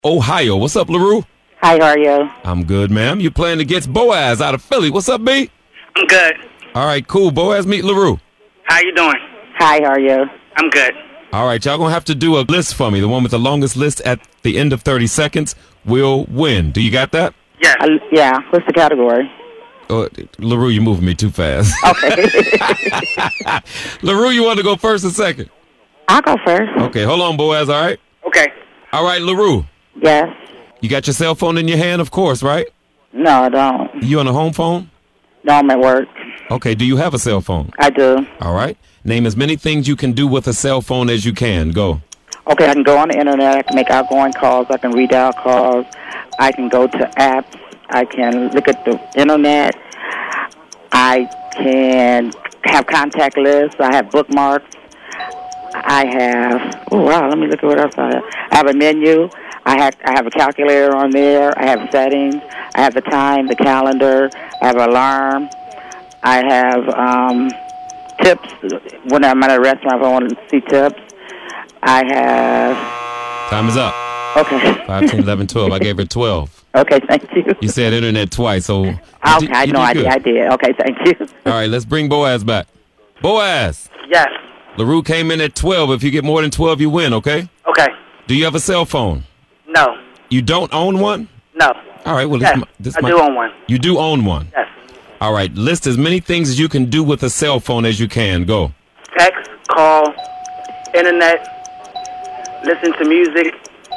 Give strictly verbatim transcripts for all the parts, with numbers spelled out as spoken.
Ohio. What's up, LaRue? Hi, how are you? I'm good, ma'am. You playing against Boaz out of Philly. What's up, B? I'm good. All right, cool. Boaz, meet LaRue. How you doing? Hi, how are you? I'm good. All right, y'all gonna have to do a list for me. The one with the longest list at the end of thirty seconds will win. Do you got that? Yes. Uh, yeah, what's the category? Oh, LaRue, you're moving me too fast. Okay. LaRue, you want to go first or second? I'll go first. Okay, hold on, Boaz, all right? Okay. All right, LaRue. Yes. You got your cell phone in your hand, of course, right? No, I don't. You on a home phone? No, I'm at work. Okay, do you have a cell phone? I do. All right. Name as many things you can do with a cell phone as you can. Go. Okay, I can go on the internet. I can make outgoing calls. I can read out calls. I can go to apps. I can look at the internet. I can have contact lists. I have bookmarks. I have, oh, wow, let me look at what else I have. I have a menu. I have I have a calculator on there. I have settings. I have the time, the calendar. I have an alarm. I have um, tips. When I'm at a restaurant, if I want to see tips. I have... Time is up. Okay. five, ten, eleven, twelve. I gave her twelve. Okay, thank you. You said internet twice, so... Okay, I know I did, I did. Okay, thank you. All right, let's bring Boaz back. Boaz! Yes. LaRue came in at twelve. If you get more than twelve, you win, okay? Okay. Do you have a cell phone? No. You don't own one? No. All right, well, Yes, this, this I might... do own one. You do own one? Yes. All right, list as many things as you can do with a cell phone as you can. Go. Text, call, internet, listen to music,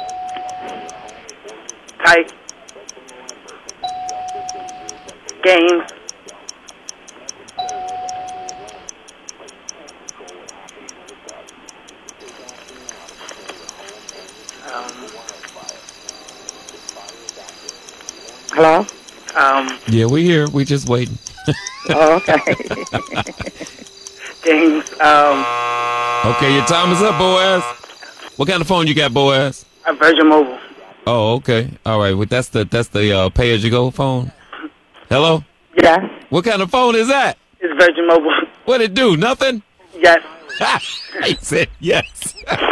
type, games. Hello? Um, Yeah, we here. We just waiting. Oh, okay. games, um, Okay, your time is up, Boaz. What kind of phone you got, Boaz? a Virgin Mobile. Oh, okay. All right. Well, that's the that's the uh, pay-as-you-go phone. Hello? Yes. What kind of phone is that? It's Virgin Mobile. What it do? Nothing? Yes. He said yes.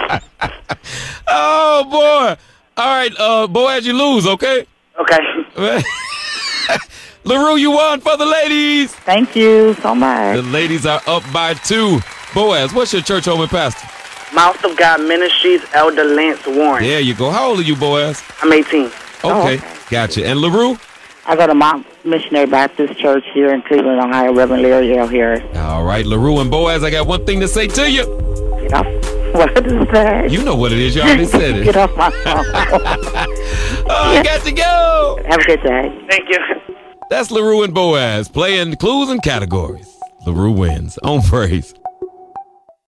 Oh, boy. All right, uh, Boaz, you lose, okay? Okay. LaRue, you won for the ladies. Thank you so much. The ladies are up by two. Boaz, what's your church home and pastor? Mouth of God Ministries, Elder Lance Warren. There you go. How old are you, Boaz? I'm eighteen. Okay, Oh, okay. gotcha. And LaRue? I go to Mount Missionary Baptist Church here in Cleveland, Ohio, Reverend Larry L. Harris. All right, LaRue and Boaz, I got one thing to say to you. Get off. What is that? You know what it is. You already said it. Get off my phone. Oh, I got to go. Have a good day. Thank you. That's LaRue and Boaz playing clues and categories. LaRue wins on Praise.